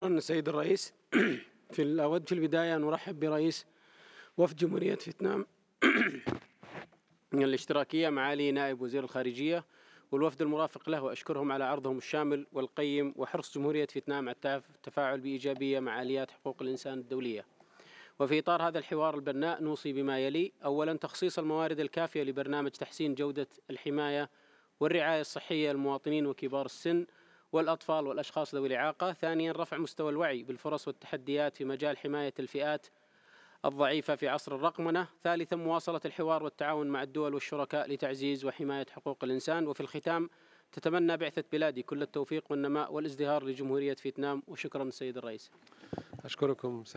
سيد الرئيس. أود في البداية أن أرحب برئيس وفد جمهورية فيتنام الاشتراكية معالي نائب وزير الخارجية والوفد المرافق له، وأشكرهم على عرضهم الشامل والقيم وحرص جمهورية فيتنام على التفاعل بإيجابية مع آليات حقوق الإنسان الدولية. وفي إطار هذا الحوار البناء نوصي بما يلي: أولا، تخصيص الموارد الكافية لبرنامج تحسين جودة الحماية والرعاية الصحية للمواطنين وكبار السن والأطفال والأشخاص ذوي الإعاقة. ثانيا، رفع مستوى الوعي بالفرص والتحديات في مجال حماية الفئات الضعيفة في عصر الرقمنة. ثالثا، مواصلة الحوار والتعاون مع الدول والشركاء لتعزيز وحماية حقوق الإنسان. وفي الختام، تتمنى بعثة بلادي كل التوفيق والنماء والازدهار لجمهورية فيتنام. وشكرا سيد الرئيس. أشكركم.